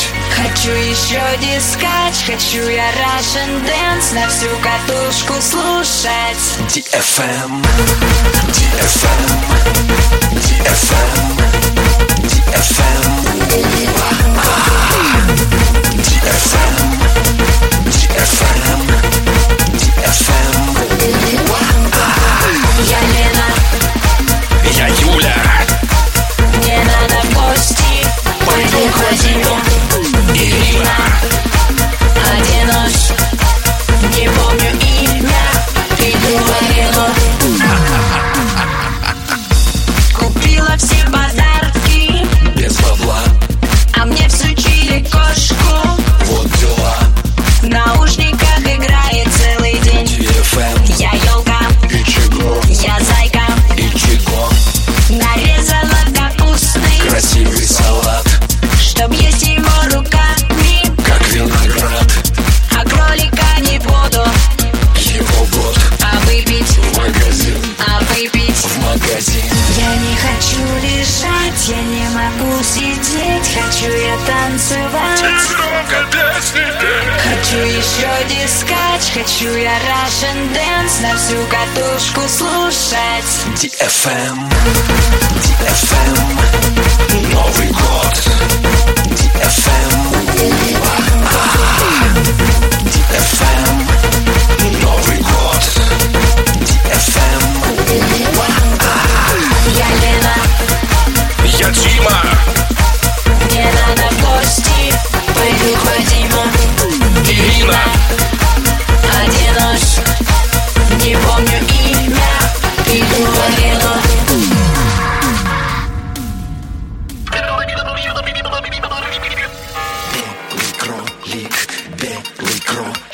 Хочу еще дискач, хочу я Russian Dance на всю катушку слушать. DFM, DFM, DFM, DFM, DFM, DFM, DFM. Я Лена, Я Юля. мне надо в гости, пойду к Вадиму. Ирина. Один нож, не помню имя, иду в арену. Купила все подарки, Без бабла, а мне всучили кошку. вот дела. В наушниках играет целый день. DFM, Я елка, и чего, я зайка, и чего. нарезала капустный, Красивый салат, чтоб есть его руками. как виноград. А кролика не буду, Его год а выпить, в магазин, а выпить. в магазин. Я не хочу лежать, я не могу сидеть, хочу я танцевать. Громко песни петь. Хочу еще дискач, хочу я Russian Dance на всю катушку слушать. DFM, DFM, Новый год. DFM, DFM, Новый год. DFM, Я Лена, я Дима. мне надо в гости, пойду к Вадиму. Ирина. Один нож, не помню имя, иду в арену. Белый кролик, белый кролик.